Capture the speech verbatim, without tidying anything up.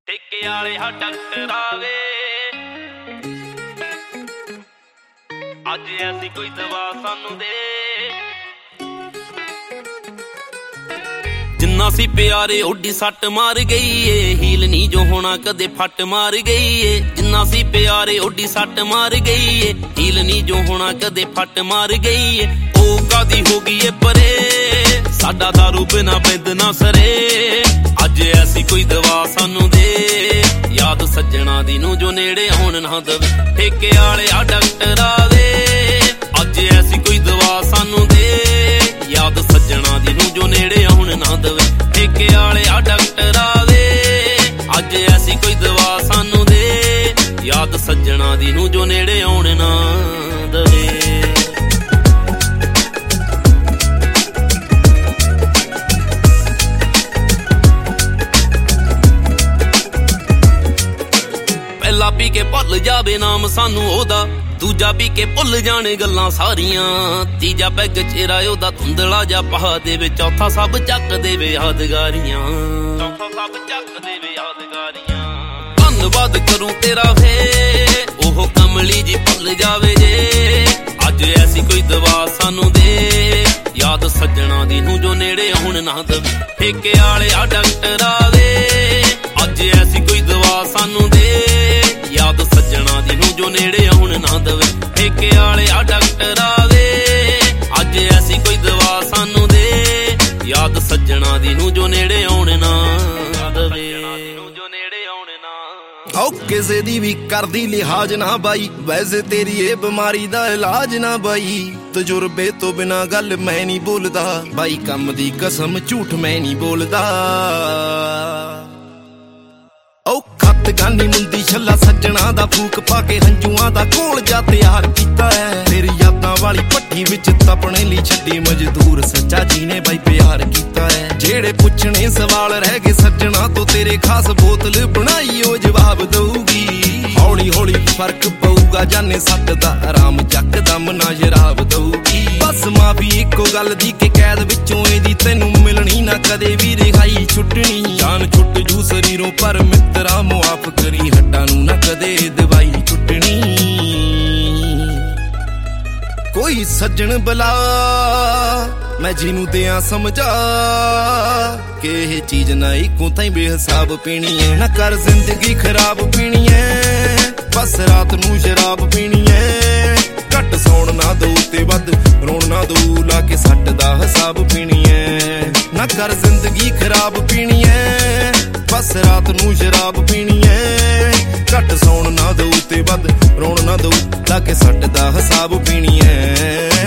ਠੇਕੇ ਵਾਲੇ ਹਾ ਡਾਕਟਰਾਵੇ ਅੱਜ ਐਸੀ ਕੋਈ ਦਵਾ ਸਾਨੂੰ ਦੇ ਜਿੰਨਾ ਸੀ ਪਿਆਰੇ ਓਡੀ ਸੱਟ ਮਾਰ ਗਈ ਏ ਹੀਲ ਨਹੀਂ ਜੋ ਹੋਣਾ ਕਦੇ ਫੱਟ ਮਾਰ ਗਈ ਏ ਜਿੰਨਾ ਸੀ ਪਿਆਰੇ ਓਡੀ ਸੱਟ ਮਾਰ ਗਈ ਏ ਹੀਲ ਨਹੀਂ ਜੋ ਹੋਣਾ ਕਦੇ ਫੱਟ ਮਾਰ ਗਈ ਏ ਉਹ ਕਾਦੀ ਹੋ ਗਈ ਏ ਪਰੇ ਸਾਡਾ ਦਾਰੂ ਬਿਨਾ ਬਿੰਦ ਨਾ ਸਰੇ ਅੱਜ ਐਸੀ ਕੋਈ ਦਵਾ ਸਾਨੂੰ ਦੇ ਯਾਦ ਸੱਜਣਾ ਦੀ ਨੂੰ ਜੋ ਨੇੜੇ ਆਉਣ ਨਾ ਦਵੇ ਠੇਕੇ ਵਾਲੇ ਆ ਡਾਕਟਰਾਵੇ ਅੱਜ ਐਸੀ ਕੋਈ ਦਵਾ ਸਾਨੂੰ ਦੇ ਯਾਦ ਸੱਜਣਾ ਦੀ ਨੂੰ ਜੋ ਨੇੜੇ ਆਉਣ ਨਾ ਦਵੇ ਠੇਕੇ ਵਾਲੇ ਆ ਡਾਕਟਰਾਵੇ ਅੱਜ ਐਸੀ ਕੋਈ ਦਵਾ ਸਾਨੂੰ ਦੇ ਯਾਦ ਸੱਜਣਾ ਦੀ ਨੂੰ ਜੋ ਨੇੜੇ ਆਉਣ ਨਾ ਦਵੇ ਪਹਿਲਾ ਪੀ ਕੇ ਭੁੱਲ ਜਾਵੇ ਨਾਮ ਸਾਨੂੰ ਉਹਦਾ ਦੂਜਾ ਪੀ ਕੇ ਭੁੱਲ ਜਾਣੇ ਗੱਲਾਂ ਸਾਰੀਆਂ ਤੀਜਾ ਪੈਗ ਚਿਹਰਾ ਉਹਦਾ ਧੁੰਦਲਾ ਜਾ ਪਹਾ ਦੇਵੇ ਚੌਥਾ ਸਭ ਚੱਕ ਦੇਵੇ ਯਾਦਗਾਰੀਆਂ ਚੌਥਾ ਸਭ ਚੱਕ ਦੇਵੇ ਯਾਦਗਾਰੀਆਂ ਧੰਨਵਾਦ ਕਰੂੰ ਤੇਰਾ ਵੇ ਉਹ ਕਮਲੀ ਜੀ ਭੁੱਲ ਜਾਵੇ ਜੇ ਅੱਜ ਐਸੀ ਕੋਈ ਦਵਾ ਸਾਨੂੰ ਦੇ ਯਾਦ ਸੱਜਣਾ ਦੀ ਨੂੰ ਜੋ ਨੇੜੇ ਆਉਣ ਨਾ ਦਵੇ ਠੇਕੇ ਵਾਲੇ ਆ ਡਾਕਟਰਾਵੇ ਅੱਜ ਐਸੀ ਕੋਈ ਦਵਾ ਸਾਨੂੰ ਦੇ ਯਾਦ ਸੱਜਣਾ ਦੀ ਨੂੰ ਜੋ ਨੇੜੇ ਆਉਣ ਨਾ ਦਵੇ ਠੇਕੇ ਵਾਲੇ ਆ ਡਾਕਟਰਾਵੇ ਅੱਜ ਐਸੀ ਕੋਈ ਦਵਾ ਸਾਨੂੰ ਦੇ ਯਾਦ ਸੱਜਣਾ ਦੀ ਨੂੰ ਜੋ ਨੇੜੇ ਆਉਣ ਨਾ ਦਵੇ ਜੋ ਨੇੜੇ ਆਉਣ ਨਾ ਓ ਕਿਸੇ ਦੀ ਵੀ ਕਰਦੀ ਲਿਹਾਜ਼ ਨਾ ਬਾਈ ਵੈਸੇ ਤੇਰੀ ਇਹ ਬਿਮਾਰੀ ਦਾ ਇਲਾਜ ਨਾ ਬਾਈ ਤਜੁਰਬੇ ਤੋਂ ਬਿਨਾ ਗੱਲ ਮੈਂ ਨਹੀਂ ਬੋਲਦਾ ਬਾਈ ਕੰਮ ਦੀ ਕਸਮ ਝੂਠ ਮੈਂ ਨਹੀਂ ਬੋਲਦਾ ਓ ਖੱਤ ਗਾਨੀ ਮੁੰਦੀ ਛੱਲਾ ਸੱਜਣਾ ਦਾ ਫੂਕ ਪਾ ਕੇ ਹੰਝੂਆਂ ਦਾ ਕੋਲ ਜਾ ਤਿਆਰ ਕੀਤਾ ਹੈ ਤੇਰੀ ਯਾਦਾਂ ਵਾਲੀ ਭੱਠੀ ਵਿੱਚ ਤਪਣੇ ਲਈ ਛੱਡੀ ਮਜ਼ਦੂਰ ਸੱਚਾ ਜੀ ਨੇ ਬਾਈ ਪਿਆਰ ਕੀਤਾ ਹੈ ਜਿਹੜੇ ਪੁੱਛਣੇ ਸਵਾਲ ਰਹਿ ਗਏ ਸੱਜਣਾ ਤੋਂ ਤੇਰੇ ਖਾਸ ਬੋਤਲ ਬਣਾਈ ਉਹ ਜਵਾਬ ਦਊਗੀ ਹੌਲੀ ਹੌਲੀ ਫਰਕ ਪਊਗਾ ਜਾਨੇ ਸੱਟ ਦਾ ਆਰਾਮ ਯਕਦਮ ਨਾ ਸ਼ਰਾਬ ਦਊਗੀ ਬਸ ਮਾਫੀ ਇੱਕੋ ਗੱਲ ਦੀ ਕਿ ਕੈਦ ਵਿੱਚੋਂ ਇਹਦੀ ਤੈਨੂੰ ਮਿਲਣੀ ਨਾ ਕਦੇ ਵੀ ਰਿਹਾਈ ਛੁੱਟਣੀ ਜਾਨ ਛੁੱਟ ਜੂ ਸਰੀਰੋਂ ਪਰ ਮਿੱਤਰਾ ਮੁਆਫ ਕਰੀ ਹੱਡਾਂ ਨੂੰ ਨਾ ਕਦੇ ਦਵਾਈ ਛੁੱਟਣੀ ਕੋਈ ਸੱਜਣ ਬਲਾ ਮੈਂ ਜਿਹਨੂੰ ਦਿਆਂ ਸਮਝਾ ਕਿ ਇਹ ਚੀਜ਼ ਨਾ ਇੱਕੋ ਤਾਈਂ ਬੇਹਿਸਾਬ ਪੀਣੀ ਐ ਨਾ ਕਰ ਜ਼ਿੰਦਗੀ ਖਰਾਬ ਪੀਣੀ ਐ ਬਸ ਰਾਤ ਨੂੰ ਸ਼ਰਾਬ ਪੀਣੀ ਐ ਘੱਟ ਸੌਣ ਨਾ ਦਊ ਤੇ ਵੱਧ ਰੋਣ ਨਾ ਦਊ ਲਾ ਕੇ ਸੱਟ ਦਾ ਹਿਸਾਬ ਪੀਣੀ ਐ ਨਾ ਕਰ ਜ਼ਿੰਦਗੀ ਖਰਾਬ ਪੀਣੀ ਐ ਬਸ ਰਾਤ ਨੂੰ ਸ਼ਰਾਬ ਪੀਣੀ ਐ ਘੱਟ ਸੌਣ ਨਾ ਦਊ ਤੇ ਵੱਧ ਰੋਣ ਨਾ ਦਊ ਲਾ ਕੇ ਸੱਟ ਦਾ ਹਿਸਾਬ ਪੀਣੀ ਐ